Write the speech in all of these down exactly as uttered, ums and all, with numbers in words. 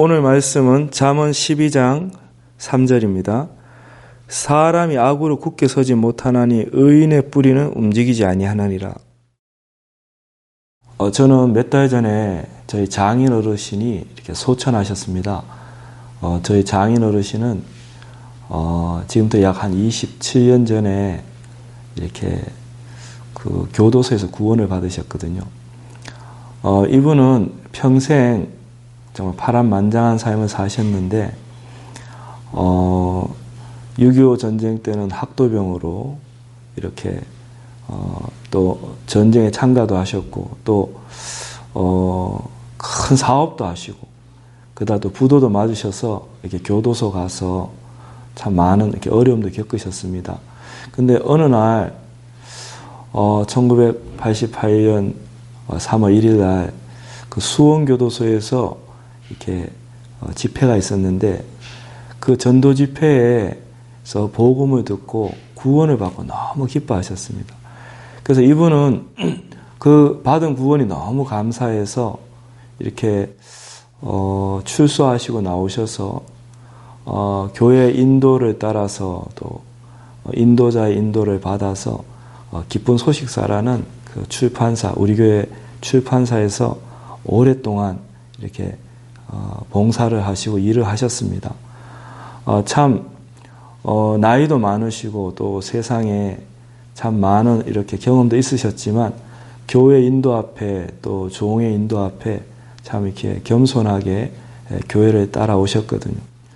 오늘 말씀은 잠언 십이 장 삼 절입니다. 사람이 악으로 굳게 서지 못하나니 의인의 뿌리는 움직이지 아니하느니라. 어, 저는 몇 달 전에 저희 장인 어르신이 이렇게 소천하셨습니다. 어, 저희 장인 어르신은 어, 지금부터 약 한 이십칠 년 전에 이렇게 그 교도소에서 구원을 받으셨거든요. 어, 이분은 평생 정말 파란만장한 삶을 사셨는데, 어, 육이오 전쟁 때는 학도병으로 이렇게, 어, 또 전쟁에 참가도 하셨고, 또, 어, 큰 사업도 하시고, 그다음 또 부도도 맞으셔서 이렇게 교도소 가서 참 많은 이렇게 어려움도 겪으셨습니다. 근데 어느 날, 어, 천구백팔십팔 년 삼월 일 일 날 그 수원교도소에서 이렇게 어, 집회가 있었는데 그 전도 집회에서 복음을 듣고 구원을 받고 너무 기뻐하셨습니다. 그래서 이분은 그 받은 구원이 너무 감사해서 이렇게 어, 출소하시고 나오셔서 어, 교회 인도를 따라서 또 인도자의 인도를 받아서 어, 기쁜 소식사라는 그 출판사, 우리 교회 출판사에서 오랫동안 이렇게 어, 봉사를 하시고 일을 하셨습니다. 어, 참 어, 나이도 많으시고 또 세상에 참 많은 이렇게 경험도 있으셨지만 교회 인도 앞에 또 종의 인도 앞에 참 이렇게 겸손하게 교회를 따라오셨거든요.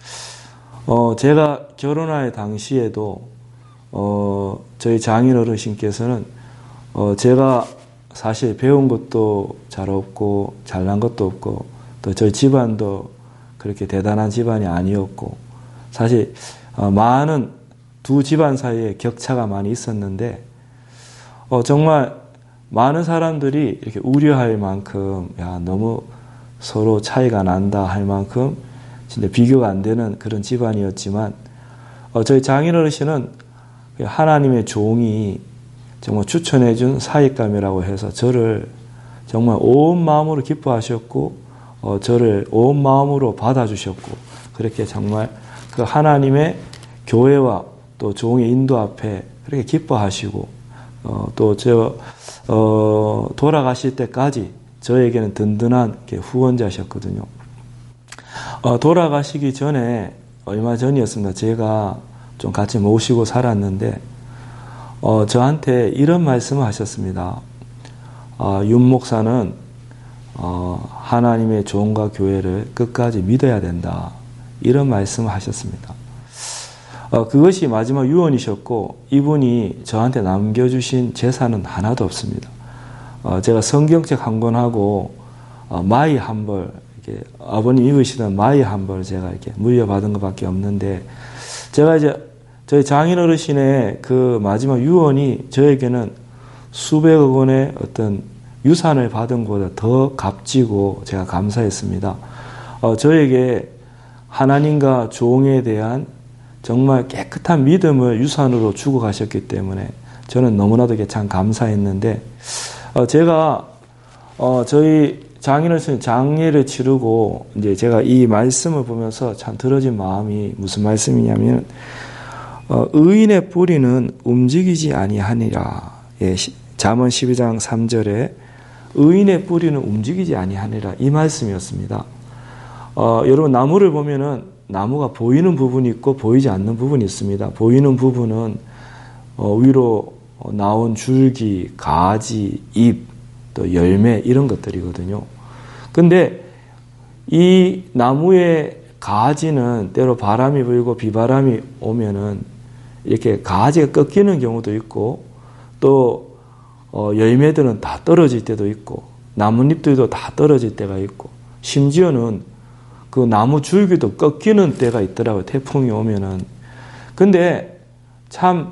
어, 제가 결혼할 당시에도 어, 저희 장인 어르신께서는 어, 제가 사실 배운 것도 잘 없고 잘난 것도 없고 또 저희 집안도 그렇게 대단한 집안이 아니었고 사실 어, 많은 두 집안 사이에 격차가 많이 있었는데 어, 정말 많은 사람들이 이렇게 우려할 만큼 야 너무 서로 차이가 난다 할 만큼 진짜 비교가 안 되는 그런 집안이었지만 어, 저희 장인 어르신은 하나님의 종이 정말 추천해준 사익감이라고 해서 저를 정말 온 마음으로 기뻐하셨고 어, 저를 온 마음으로 받아주셨고 그렇게 정말 그 하나님의 교회와 또 종의 인도 앞에 그렇게 기뻐하시고 어, 또 저 어, 돌아가실 때까지 저에게는 든든한 후원자셨거든요. 어, 돌아가시기 전에 얼마 전이었습니다. 제가 좀 같이 모시고 살았는데 어, 저한테 이런 말씀을 하셨습니다. 어, 윤 목사는 어, 하나님의 종과 교회를 끝까지 믿어야 된다. 이런 말씀을 하셨습니다. 어, 그것이 마지막 유언이셨고 이분이 저한테 남겨주신 재산은 하나도 없습니다. 어, 제가 성경책 한 권하고 어, 마이 한 벌, 이렇게 아버님 입으시던 마이 한 벌 제가 이렇게 물려받은 것밖에 없는데 제가 이제 저희 장인 어르신의 그 마지막 유언이 저에게는 수백억 원의 어떤 유산을 받은 것보다 더 값지고 제가 감사했습니다. 어, 저에게 하나님과 종에 대한 정말 깨끗한 믿음을 유산으로 주고 가셨기 때문에 저는 너무나도 참 감사했는데 어, 제가 어, 저희 장인 어르신 장례를 치르고 이제 제가 이 말씀을 보면서 참 들어진 마음이 무슨 말씀이냐면 어, 의인의 뿌리는 움직이지 아니하니라. 예, 잠언 십이 장 삼 절에 의인의 뿌리는 움직이지 아니하니라 이 말씀이었습니다. 어, 여러분 나무를 보면은 나무가 보이는 부분이 있고 보이지 않는 부분이 있습니다. 보이는 부분은 어, 위로 나온 줄기, 가지, 잎, 또 열매 이런 것들이거든요. 근데 이 나무의 가지는 때로 바람이 불고 비바람이 오면은 이렇게 가지가 꺾이는 경우도 있고 또 어, 열매들은 다 떨어질 때도 있고 나뭇잎들도 다 떨어질 때가 있고 심지어는 그 나무 줄기도 꺾이는 때가 있더라고요. 태풍이 오면은. 근데 참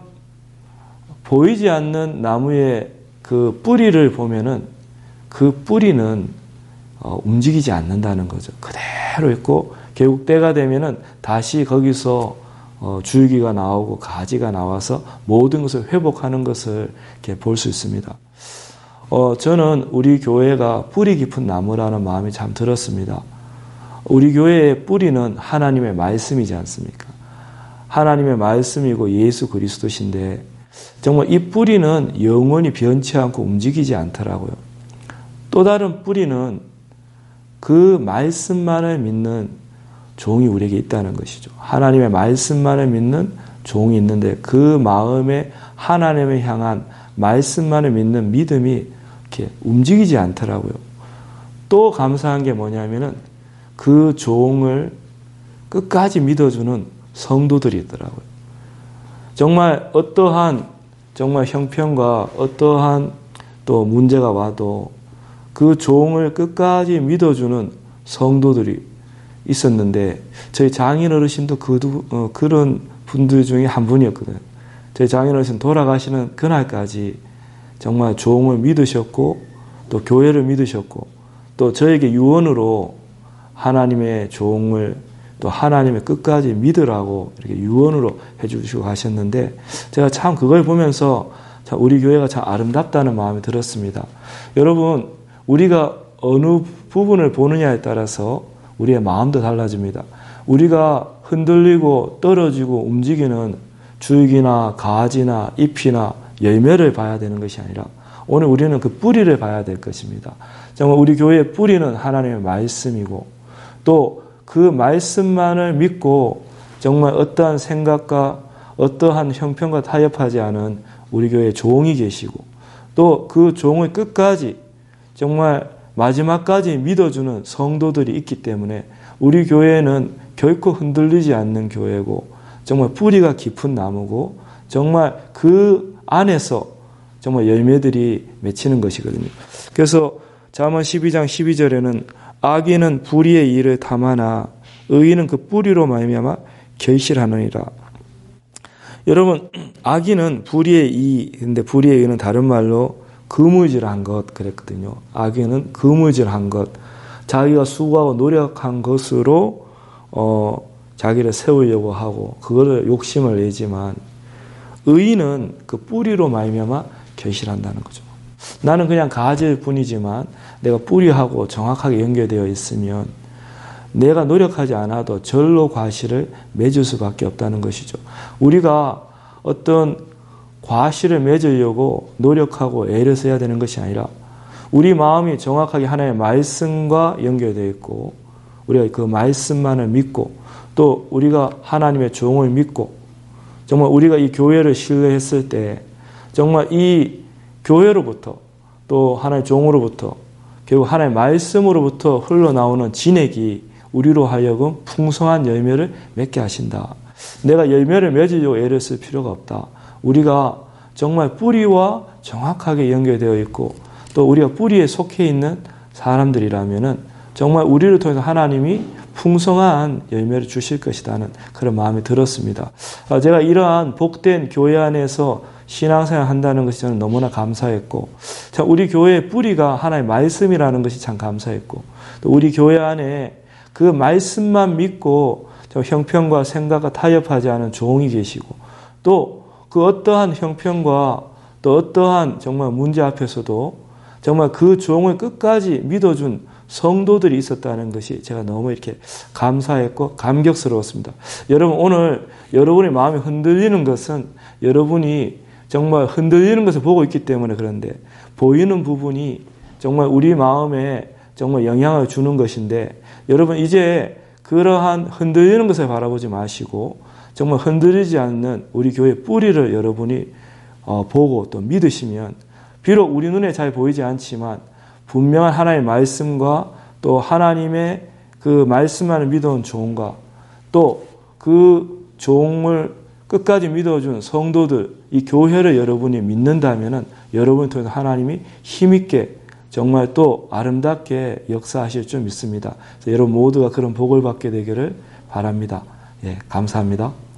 보이지 않는 나무의 그 뿌리를 보면은 그 뿌리는 어, 움직이지 않는다는 거죠. 그대로 있고 결국 때가 되면은 다시 거기서 어, 줄기가 나오고 가지가 나와서 모든 것을 회복하는 것을 이렇게 볼 수 있습니다. 어, 저는 우리 교회가 뿌리 깊은 나무라는 마음이 참 들었습니다. 우리 교회의 뿌리는 하나님의 말씀이지 않습니까? 하나님의 말씀이고 예수 그리스도신데 정말 이 뿌리는 영원히 변치 않고 움직이지 않더라고요. 또 다른 뿌리는 그 말씀만을 믿는 종이 우리에게 있다는 것이죠. 하나님의 말씀만을 믿는 종이 있는데 그 마음에 하나님을 향한 말씀만을 믿는 믿음이 이렇게 움직이지 않더라고요. 또 감사한 게 뭐냐면은 그 종을 끝까지 믿어주는 성도들이 있더라고요. 정말 어떠한 정말 형편과 어떠한 또 문제가 와도 그 종을 끝까지 믿어주는 성도들이 있었는데 저희 장인 어르신도 그, 어, 그런 분들 중에 한 분이었거든요. 저희 장인 어르신 돌아가시는 그날까지 정말 종을 믿으셨고 또 교회를 믿으셨고 또 저에게 유언으로 하나님의 종을 또 하나님의 끝까지 믿으라고 이렇게 유언으로 해주시고 가셨는데 제가 참 그걸 보면서 참 우리 교회가 참 아름답다는 마음이 들었습니다. 여러분 우리가 어느 부분을 보느냐에 따라서 우리의 마음도 달라집니다. 우리가 흔들리고 떨어지고 움직이는 줄기나 가지나 잎이나 열매를 봐야 되는 것이 아니라 오늘 우리는 그 뿌리를 봐야 될 것입니다. 정말 우리 교회의 뿌리는 하나님의 말씀이고 또 그 말씀만을 믿고 정말 어떠한 생각과 어떠한 형편과 타협하지 않은 우리 교회의 종이 계시고 또 그 종을 끝까지 정말 마지막까지 믿어주는 성도들이 있기 때문에 우리 교회는 결코 흔들리지 않는 교회고 정말 뿌리가 깊은 나무고 정말 그 안에서 정말 열매들이 맺히는 것이거든요. 그래서 잠언 십이 장 십이 절에는 악인은 불의의 일을 탐하나 의인은 그 뿌리로 말미암아 결실하느니라. 여러분 악인은 불의의 이 근데 불의의 의는 다른 말로 그물질한 것 그랬거든요. 악인은 그물질한 것, 자기가 수고하고 노력한 것으로 어, 자기를 세우려고 하고 그거를 욕심을 내지만 의인은 그 뿌리로 말미암아 결실한다는 거죠. 나는 그냥 가지일 뿐이지만 내가 뿌리하고 정확하게 연결되어 있으면 내가 노력하지 않아도 절로 과실을 맺을 수밖에 없다는 것이죠. 우리가 어떤 과실을 맺으려고 노력하고 애를 써야 되는 것이 아니라 우리 마음이 정확하게 하나님의 말씀과 연결되어 있고 우리가 그 말씀만을 믿고 또 우리가 하나님의 종을 믿고 정말 우리가 이 교회를 신뢰했을 때 정말 이 교회로부터 또 하나님의 종으로부터 결국 하나님의 말씀으로부터 흘러나오는 진액이 우리로 하여금 풍성한 열매를 맺게 하신다. 내가 열매를 맺으려고 애를 쓸 필요가 없다. 우리가 정말 뿌리와 정확하게 연결되어 있고 또 우리가 뿌리에 속해 있는 사람들이라면은 정말 우리를 통해서 하나님이 풍성한 열매를 주실 것이라는 그런 마음이 들었습니다. 제가 이러한 복된 교회 안에서 신앙생활 한다는 것이 저는 너무나 감사했고 우리 교회의 뿌리가 하나님의 말씀이라는 것이 참 감사했고 또 우리 교회 안에 그 말씀만 믿고 형편과 생각과 타협하지 않은 종이 계시고 또 그 어떠한 형편과 또 어떠한 정말 문제 앞에서도 정말 그 종을 끝까지 믿어준 성도들이 있었다는 것이 제가 너무 이렇게 감사했고 감격스러웠습니다. 여러분 오늘 여러분의 마음이 흔들리는 것은 여러분이 정말 흔들리는 것을 보고 있기 때문에 그런데 보이는 부분이 정말 우리 마음에 정말 영향을 주는 것인데 여러분 이제 그러한 흔들리는 것을 바라보지 마시고 정말 흔들리지 않는 우리 교회의 뿌리를 여러분이 어, 보고 또 믿으시면 비록 우리 눈에 잘 보이지 않지만 분명한 하나님의 말씀과 또 하나님의 그 말씀만을 믿어온 종과 또 그 종을 끝까지 믿어준 성도들 이 교회를 여러분이 믿는다면 여러분을 통해서 하나님이 힘있게 정말 또 아름답게 역사하실 줄 믿습니다. 여러분 모두가 그런 복을 받게 되기를 바랍니다. 예, 감사합니다.